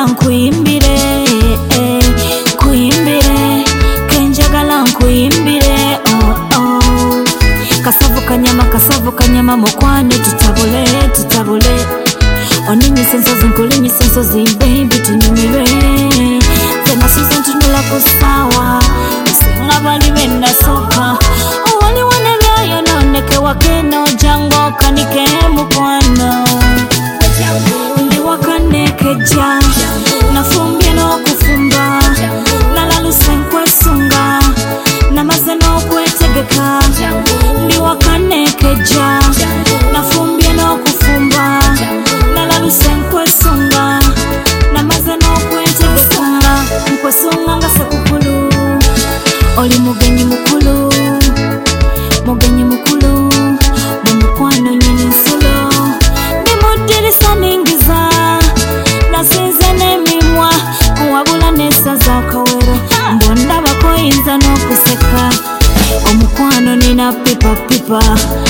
nkuyimbire, kuyimbire, kenjagala nkuyimbire, oh oh. Kasavu kanyama mukwane tutabule, tutabule. Oninyise nsozi nkulinyise nsozi baby tunyumire. Fena susan tunula kusawa, usinga bali benda soka. Wali wane byayo noneke wakeno jango kanike mukwano. Ndi wakaneke ja, nafumbye no kufumba. Nalaluse nkwesunga, namaze no kwetegeka. Ndi wakaneke ja, nafumbye no kufumba. Nalaluse nkwesunga, namaze no kwetegeka. Nkwesunga nga sekukulu, oli mugenyi mukulu, mugenyi mukulu. Mumukwano nyini nsulo, nimudirisa ningiza. Nasinze nemimwa, kuwabula nesaza akawero. Mbonda bakoyinza n'okuseka, omukwano nina pipa pipa.